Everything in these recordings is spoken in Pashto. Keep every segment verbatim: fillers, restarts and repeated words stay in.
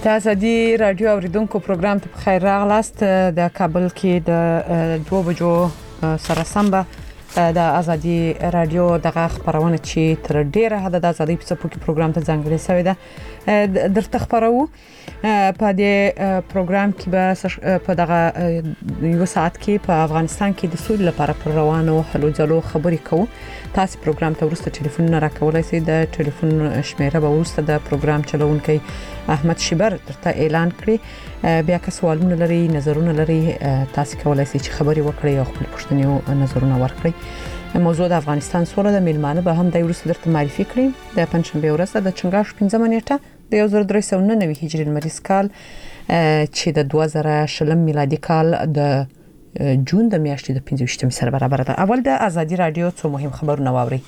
د ازادي رادیو اوریدونکو پروګرام ته خیر راغلاست. د کابل کې د دوه بجو سره سم د ازادي رادیو دغه خبرونه چې تر ډیره حد د ازادي په څپو کې پروګرام ته ځانګړی شوی ده درته خبرو. په دې پروګرام کې به په دغه یو ساعت کې په افغانستان کې د سولې لپاره پر روانو هلو ځلو خبرې کوو. تاسو پروګرام ته ورسته ټلیفون نه راکولای شئ. د ټلیفون شمیره به ورسته د پروګرام چلونکي احمد شیبر درته اعلان کړي. بیا که سوالونه لري نظرونه لري تاسو کولای شئ چې خبري وکړئ او خپل پوښتنې او نظرونه ورکړئ. موضوع د افغانستان سوله د میلمانه به هم د ورسته درته معرفي کړي. د پنځشنبه ورځ د چنګاښ پنځمه نیټه د یو زر درې سوه نهه نوي هجري لمریز کال چې د دوه زره شلم میلادي کال د جون د میاشتې د پنځه ویشتمې سره برابر ده. اول د ازادي رادیو څو مهم خبرونه واوري.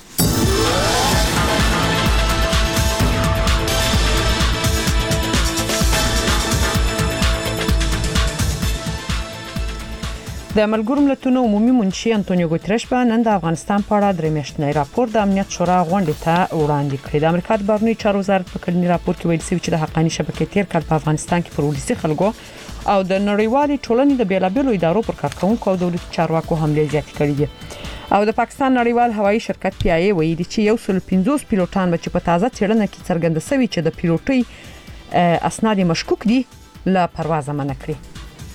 د ملګرو ملتونو عمومي منشي انټونیو ګوتریش په نن د افغانستان په اړه درې میاشتنی راپور د امنیت شورا غونډې ته وړاندې کړی. د امریکا د بهرنیو چارو وزارت په کلنی راپور کې ویل شوی چې د حقاني شبکې تیر کال په افغانستان کې پر ولسي خلکو او د نړیوالې ټولنې د بیلابېلو ادارو پر کارکونکو او دولتي چارواکو حملې زیاتې کړې دي. او د پاکستان نړیوال هوایي شرکت پی آی ای ویلي چې یو سل پنځوس پیلوټان چې په تازه څېړنه کې څرګنده شوی چې د پیلوټي اسناد مشکوک دي له پرواز منع کړي.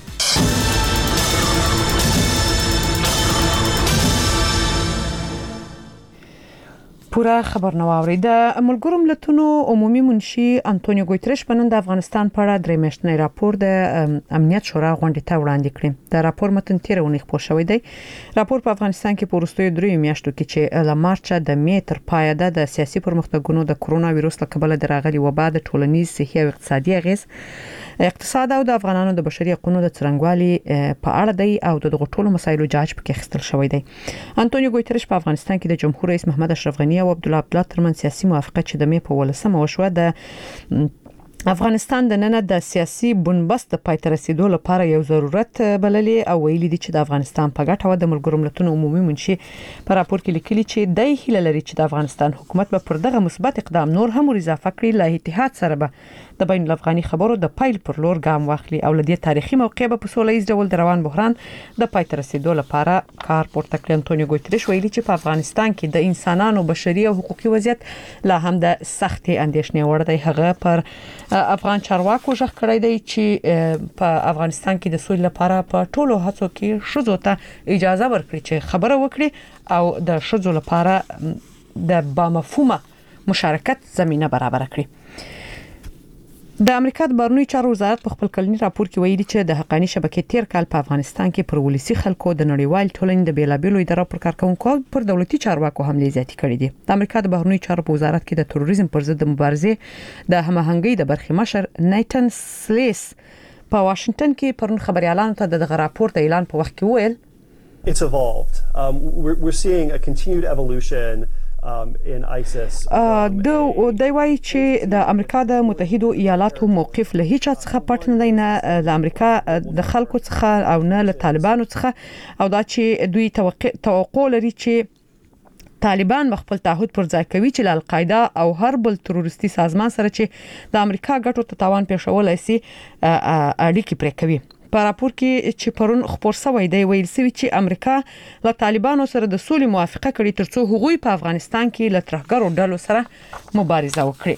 پورا خبر نو اوري. د ملګرو ملتونو عمومي منشي انټونیو ګوتریش په نن د افغانستان په اړه درې میاشتنی راپور د امنیت شورا غونډې ته وړاندې کړی. د راپور متن تیرونه خبر شوی دی. راپور په افغانستان کې په وروستیو درې میاشتو کې چې له مارچ د می تر پای د سیاسي پرمختګونو د کرونا وایروس له کبله دراغلي وبا د ټولنیز صحي او اقتصادي اغیز اقتصاد او د افغانانو د بشري حقوقو د څرنګوالي په اړه دی او د دغه ټولو مسایلو جاج پکې خستل شوی دی. انټونیو ګوتریش په افغانستان کې د جمهور رئیس محمد اشرف غنی او عبدالله عبدالله ترمن سیاسي موافقت چې د می په ولسمه وشوه د افغانستان د نن د سیاسي بنبست د پای ته رسیدو لپاره یو ضرورت بللی او ویلي دي چې د افغانستان په ګټه و د ملګرو ملتونو عمومي منشي په راپور کې لیکلي چې د هیله لري چې د افغانستان حکومت به پر دغه مثبت اقدام نور هم اضافه کړي. له اتحاد سره به د بین الافغاني خبرو د پایل پر لور ګام واخلي او لدی تاریخي موقع به په سولهییز ډول د روان بحران د پای ته رسیدو لپاره کار پورته کړي. انټونیو ګوتریش ویلي چې په افغانستان کې د انسانانو بشري او حقوقي وضعیت لا هم د سختي اندېښنې وړ دی. هغه پر افغان چارواکو ژغ کړی دی چې په افغانستان کې د سولې لپاره په ټولو هڅو کې شذو ته اجازه ورکړي چې خبره وکړي او د شذو لپاره د بامفهومه مشارکت زمينه برابر کړي. د امریکا د بهرنیو چارو وزارت په خپل کلنی راپور کې ویلي چې د حقاني شبکې تیر کال په افغانستان کې پر ولسي خلکو د نړیوال ټولنې د بیلابېلو ادارو پر کارکونکو پر دولتي چارواکو حملې زیاتې کړې دي. د امریکا د بهرنیو چارو په وزارت کې د تروریزم پر ضد مبارزې د هماهنګۍ د برخې مشر نیتن سلیس په واشنگټن کې پرون خبريالانو ته دغه راپور د اعلان په وخت کې وویل It's evolved. Um, we're, we're seeing a continued evolution Um, in ISIS. د دوی وايي چې د امریکا د متحده ایالاتو موقف له هیڅ څخه پټ نه دی، نه د امریکا د خلکو څخه او نه له طالبانو څخه، او دا چې دوی توقع لري چې طالبان خپل تعهد پر ځای کوي چې له القاعده او هر بل تروریستي سازمان سره چې د امریکا ګټو ته تاوان پېښولای شي اړیکې پرې کوي. په راپور کې چې پرون خبر شوی دی ویل شوی چې امریکا له طالبانو سره د سولې موافقه کړې ترڅو هغوی په افغانستان کې له ترهګرو ډلو سره مبارزه وکړي.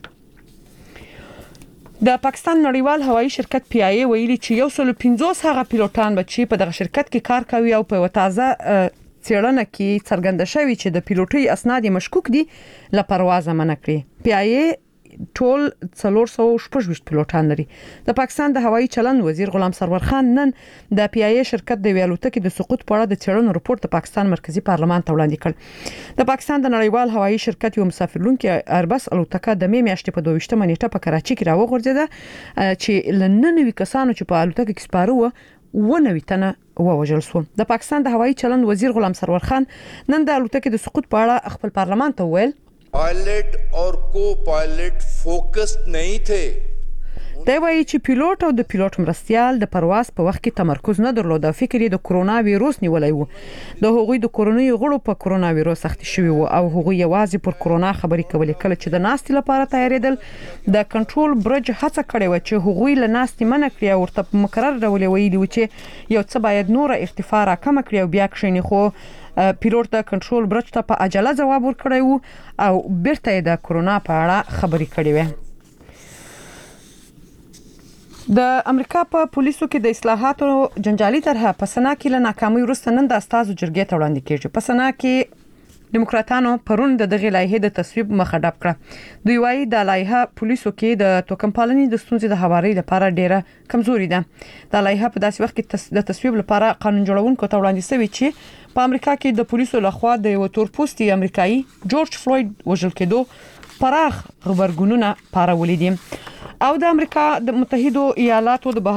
د پاکستان نړیوال هوایي شرکت پی آی ای ویلي چې یو سل پنځوس هغه پیلوټان به چې په دغه شرکت کې کار کوي او په تازه څېړنه کې څرګنده شوی چې د پیلوټي اسناد مشکوک دي له پرواز منع کړي. پی آی ای ټول څلور سوه شپږ پیلوټان لري. د پاکستان د هوایي چلند وزیر غلام سرور خان نن د پی آی ای شرکت د ویالوتکې د سقوط په اړه د څېړنو رپورت د پاکستان مرکزی پارلمان ته وړاندې کړ. د پاکستان د نړیوال هوایي شرکت یو مسافرلونکي اربس الوتکه د می میاشتې په دوه ویشتمه نیټه په کراچي کې راوغورځیده چې لننوي کسانو چې په الوتکه کې سپاره و ونوي تنه ووجل شو. د پاکستان د هوایي چلند وزیر غلام سرور خان نن د الوتکې د سقوط په اړه خپل پارلمان ته وویل pilot और को pilot focused नहीं थे. دا وایي چې پیلوټ او د پیلوټ مرستیال د پرواز په وخت کې تمرکز نه درلود او فکر یې د کرونا وایروس نیولای وو. د هغوی د کورونی غړو په کرونا وایروس اخته شوی وو او هغوی یوازې پر کرونا خبرې کولې. کله چې د ناستې لپاره تیارېدل د کنټرول برج هڅه کړې و چې هغوی له ناستې منع کړي او ورته په مقرر ډول ویلي و چې یو څه باید نور ارتفاع راکمه کړي او بیا کښیني. خو پیلوټ د کنټرول برج ته په عجله جواب ورکړی وو او بیرته یې د کرونا په اړه خبرې کړې وې. د امریکا په پولیسو کې د اصلاحاتو جنجالي طرحه په سنا کې له ناکامۍ وروسته نن د استازو جرګې ته وړاندې کیږي. په سنا کې دیموکراتانو پرون د دغه لایحې د تصویب مخه ډب کړه. دوی وايي د لایحه پولیسو کې د توکم پالنې د ستونزې د هواري لپاره ډیره کمزوري ده. د لایحه په داسې وخت کې د تصویب لپاره قانون جوړونکو ته وړاندې شوی چې په امریکا کې د پولیسو لخوا د یو تورپوستي امریکایي جورج فلوید وژل کېدو پراخ خبرګونونه پارولې دي او د امریکا د متحده ایالاتو د